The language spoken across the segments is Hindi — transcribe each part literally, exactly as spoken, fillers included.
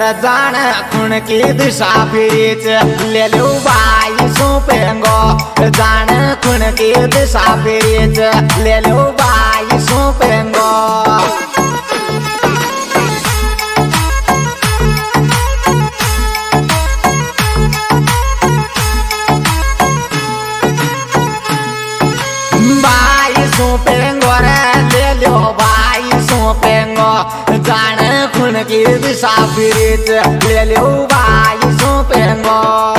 जान खुन की दिशा फिरीच ले लो बाई सौंपेंगो जान खुन की दिशा फिरीच ले लो बाई सौंपेंगो बाई सौंपेंगो रे ले लो बाई सौंपेंगो जान खुन की दिशा फिरीच ले लो बाई सौंपेंगो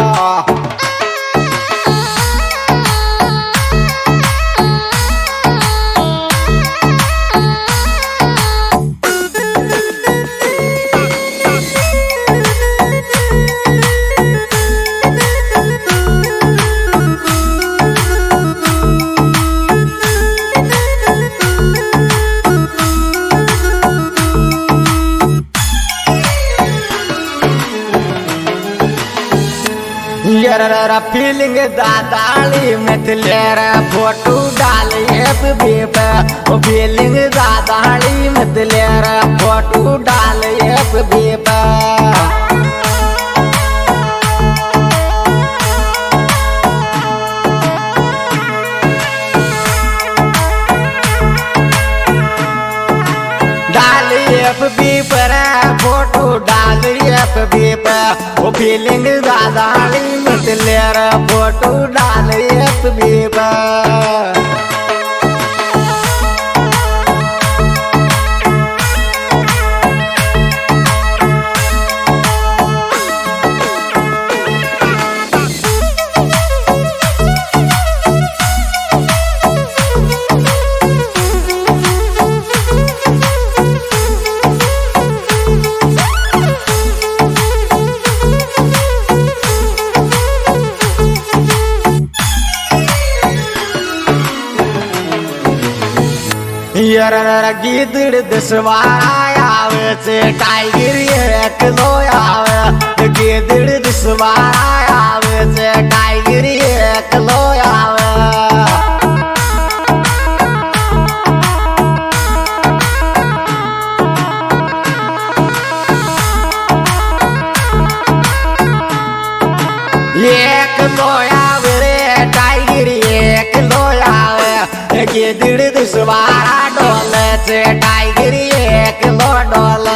यारा फीलिंग दादाली मितलेर फोटो डाल एफबी पे ओ फीलिंग दादाली मितलेर फोटो डाल एफबी पे डाल एफबी पर फोटो डाल एफबी पे ओ फीलिंग दादाली मितलेर फोटो डाल एफबी पे यारा गिदड़ दसवार आवे से टाइगर एक लो आवे गिदड़ दसवार आवे से टाइगर एक लो आवे एक लो आवे रे टाइगर एक लो आवे गिदड़ दसवार डोले से टाइगर एक लो डोले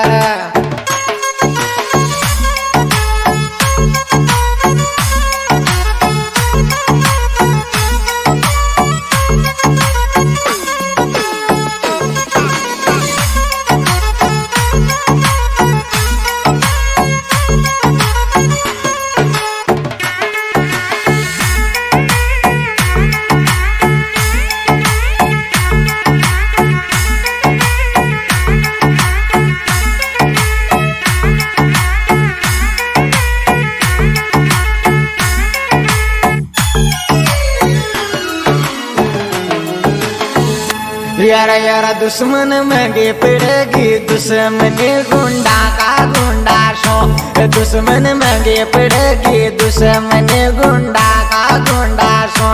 यारा यारा दुश्मन महंगे पड़ेगी दुश्मनी गुंडा का गुंडा सो दुश्मन महंगे पड़ेगी दुश्मनी गुंडा का गुंडा सो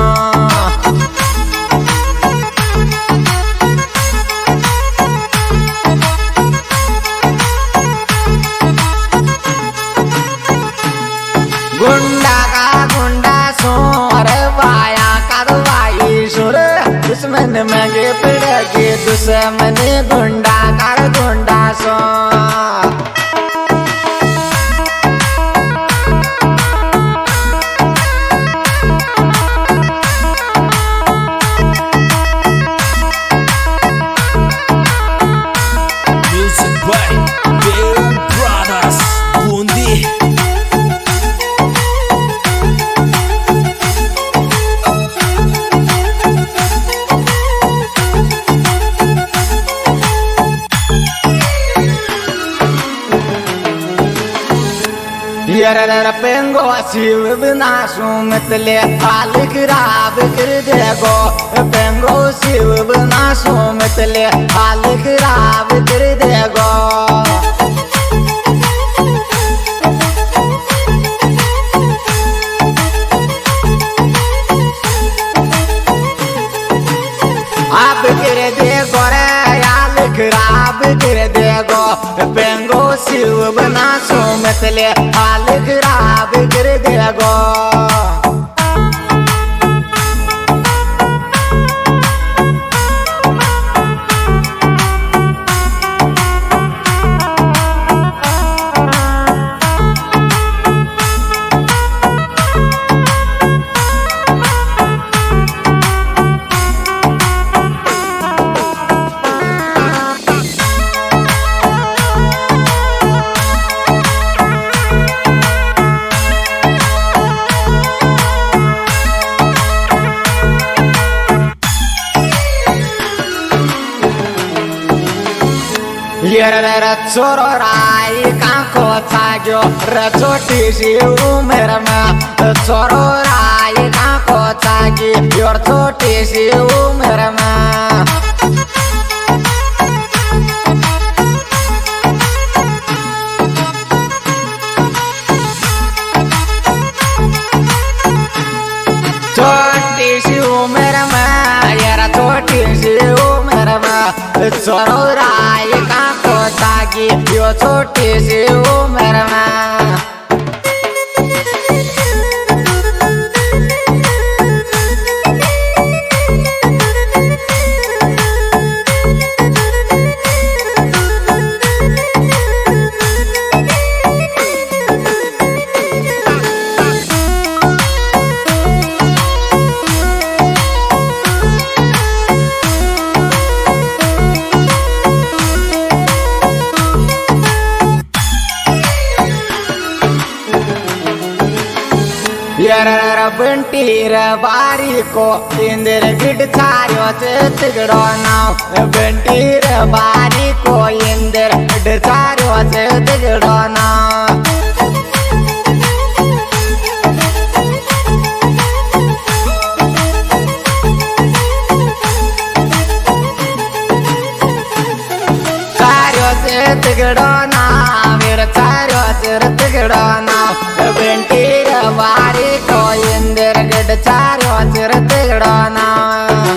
गुंडा का गुंडा सो अरे वाया कार्रवाई सुर दुश्मन महंगे पड़ेगी दुश्मनी गुंडा कर गुंडा सो Music by Bill Brothers Bundi यारा पेंगो शिव बिना सुमितले हाल खराब कर देगो पेंगो शिव बिना सुमितले हाल खराब कर देगो आप कर देगो रे हाल खराब कर देगो पेंगो शिव बनासो मतले हाल खराब कर देगो। चोरो राई काको चाग्यो र छोटी सी उमेर में चोरो राई काको चागी यो छोटी सी उमेर में। छोटी सी उमेर में यार छोटी सी उमेर में चोरो राई काको ताकि यो छोटी सी उम्र में। यार बंटीर बारी को इंदर गिड छायो तिगड़ो नाव बंटीर बारी को इंदर गिड छायो तिगड़ो नाव। छायो तिगड़ो नाव मेरा छायो तिगड़ो नाव बंटीर बारी को इंदर गिड छायो तिगड़ो नाव।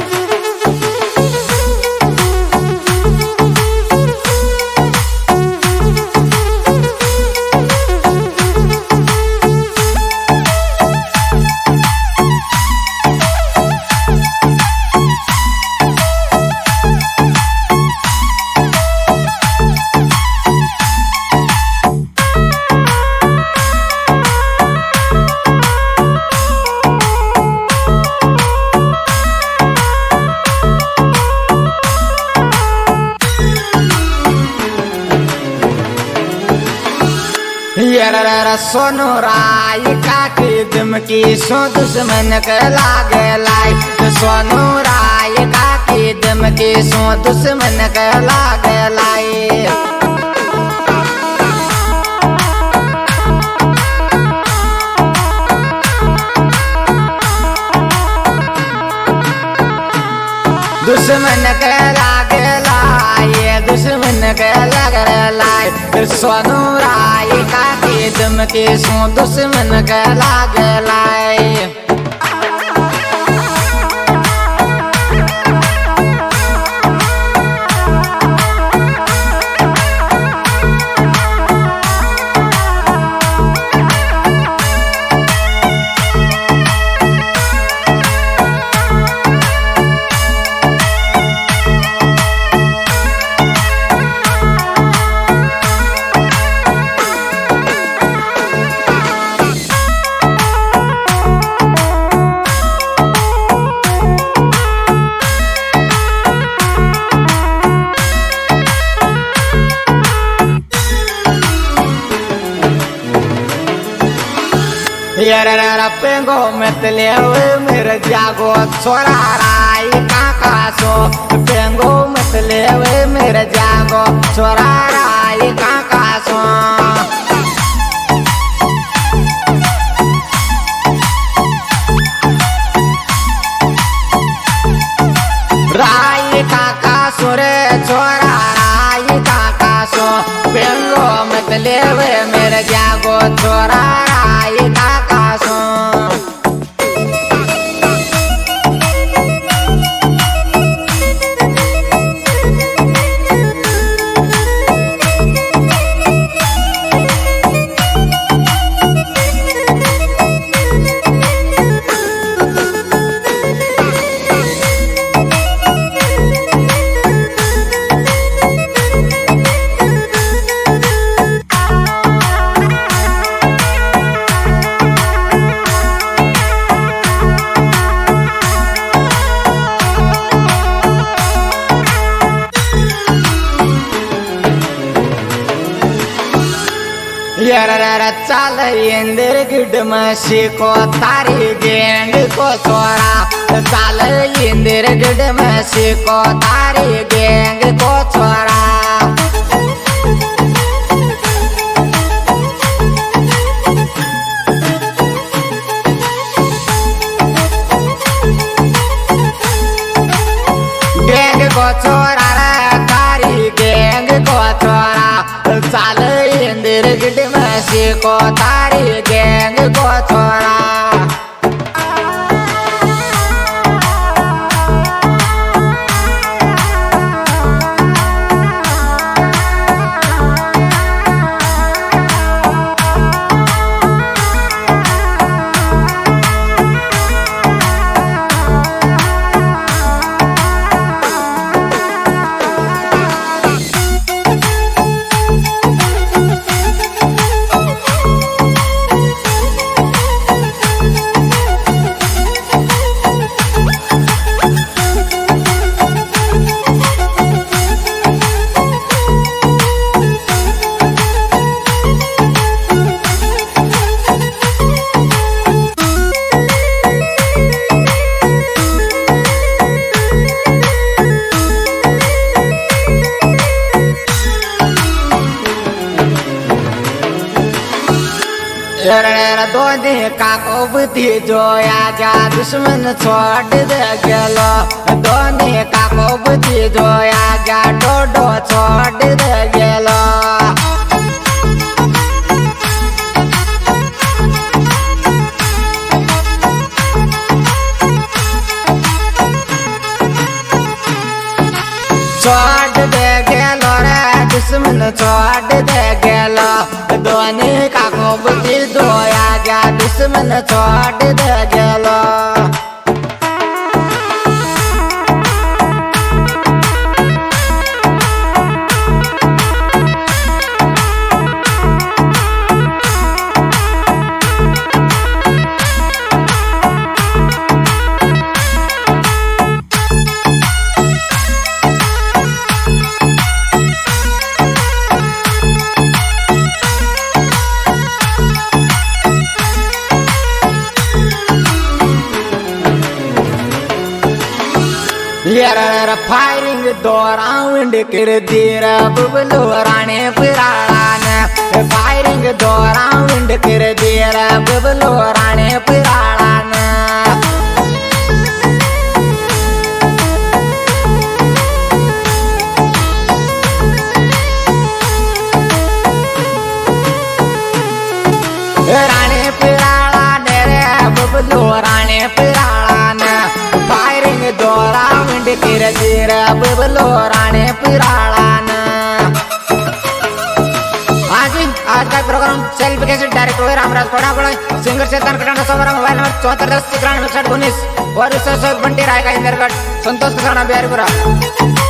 यार सोनू राय काकी दमकी सो दुश्मन के लागे लाई सोनू राय काकी दमकी सो दुश्मन के लागे लाई। दुश्मन के लागे लाई दुश्मन के लागे लाई सोनू राय काकी दमकी सो दुश्मन के लागे लाई। यार पेंगो मतले मेरे जागो छोरा राय काका सो पेंगो मतले मेरे जागो छोरा राय काका सो। राय काका सुरे छोरा राय काका सो पेंगो मतले मेरे जागो छोरा राय काका सो। चाल इंदर गिड मसी को तारी गेंग को छोरा चाल इंदर गिड मसी को तारी गेंग को छोरा गेंग को छोरा तारी गेंग को छोरा चाल इंदर गिड मसी को तारी गेंग को छोरा दोने काको बुद्धि जोया जा दुश्मन छोड़ दे गेलो दोने काको बुद्धि जोया जा डोडो छोड़ दे गेलो छोड़ दे गेलो रे दुश्मन छोड़ दे गेलो दोने काको बुद्धि जोया जा दुश्मन छोड़ दे गेलो फायरिंग दौरान कर दीरा बबलो राणे पिराळान फायरिंग दौरान कर दीरा बबलो राणे पिराळान राणे पिराळान रे बबलो राणे पिराळान फायरिंग दौरान कर दीरा बबलो राणे पिराळान आज आज का प्रोग्राम सेल्फ कैसे डायरेक्ट हुए रामराज कोडागुड़ा सिंगर चेतन कटाना सवारा मोबाइल नंबर चौहत्तर दस तिरानवे इकसठ उन्नीस और बंटी राय का इंदरगढ़ संतोष किसाना बिहारीपुरा।